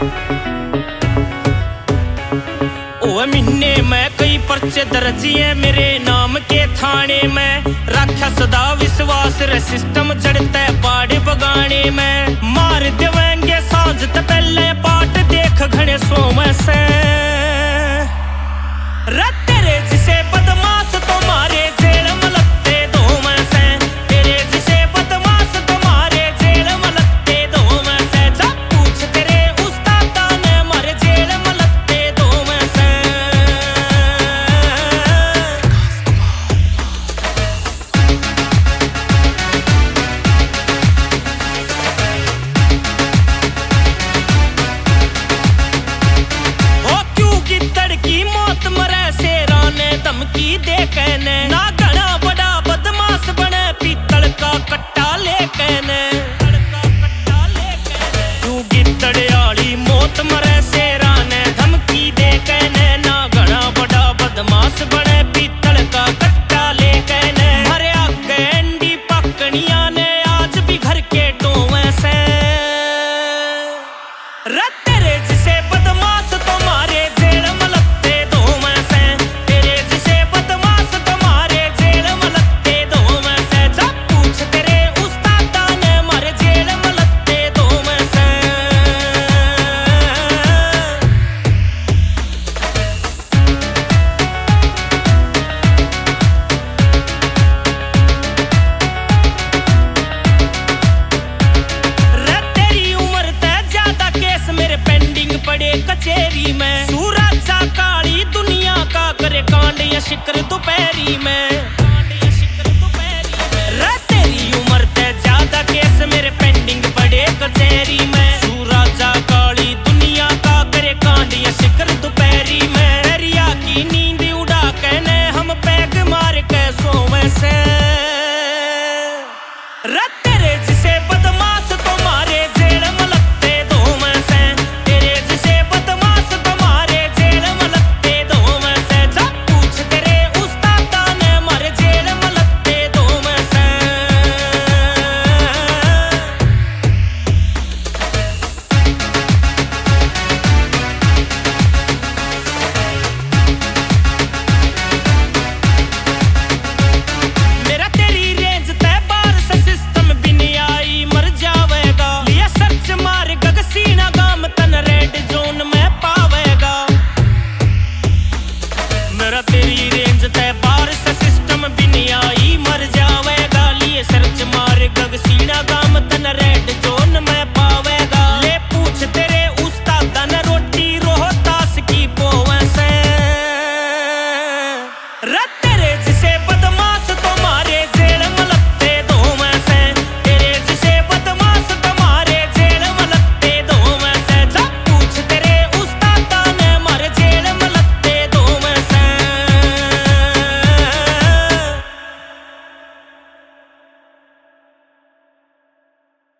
महीने में कई पर्चे दर्ज है मेरे नाम के थाने में। रखा सदा विश्वास रे सिस्टम जड़ते बाड़े बगाने में। मार देवेंगे सांझ ते पहले बाट देख घने सोम से। तेरे जिसे बदमाश तुम्हारे जेल में लगते दो में से। तेरे जिसे बदमाश तुम्हारे जेल में लगते दो में से। जब पूछ तेरे उस्तादा ने मारे जेल में लगते दो में से। ओ क्यों गिद्दड़ की मौत मरे शेरा ने धमकी दे कहने। ना घना बड़ा बदमाश बने पीतल का कट्टा ले कहने। क्यों गिद्दड़ आली मौत मरे शेरा ने धमकी दे कहने। ना घना बड़ा बदमाश बने पीतल का कट्टा ले कहने। हरे आगे अंडी पकड़िया ने आज भी घर के टोवे से। तेरे जिसे बदमाश तुम्हारे जेल में लगते दो में से। तेरे जिसे बदमाश तुम्हारे जेल में लगते दो में से। जब पूछ तेरे उस्तादा ने मारे जेल में लगते दो में से। तेरी उम्र ते ज्यादा केस मेरे पेंडिंग पड़े कचेरी में। सूरजा काली दुनिया का करे कांड या शिकर दोपहरी में। तेरी उम्र ते ज्यादा केस मेरे पेंडिंग पड़े कचेरी में। सूरजा काली दुनिया का करे कांड या शिकर दोपहरी में। दरिया की नींद उड़ा कहने हम पैग मार के सोवे से। तेरे जिसे